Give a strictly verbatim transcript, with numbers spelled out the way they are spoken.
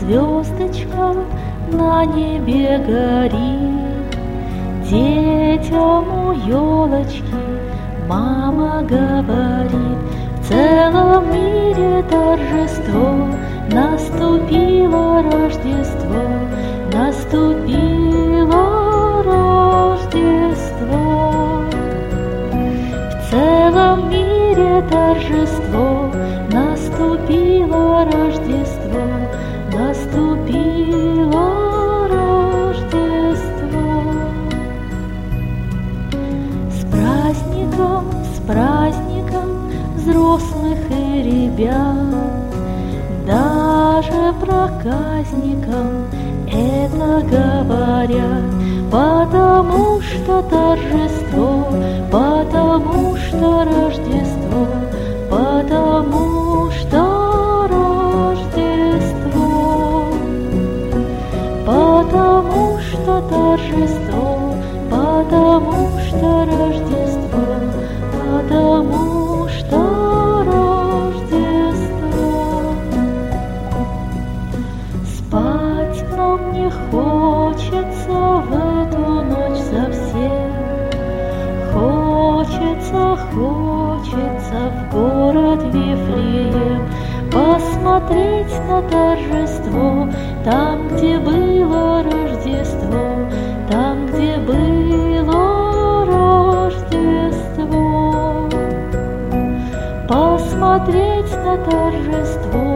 звездочка на небе горит. Детям у елочки мама говорит: в целом мире торжество, наступило Рождество, наступило Рождество. В целом мире торжество, наступило Рождество, наступило Рождество. С праздником, с праздником взрослых и ребят, даже проказникам это говорят, потому что торжество, потому что Рождество, потому что Рождество, потому что торжество, потому что Рождество, потому что нам не хочется в эту ночь совсем. Хочется, хочется в город Вифлеем посмотреть на торжество, там, где было Рождество, там, где было Рождество. Посмотреть на торжество,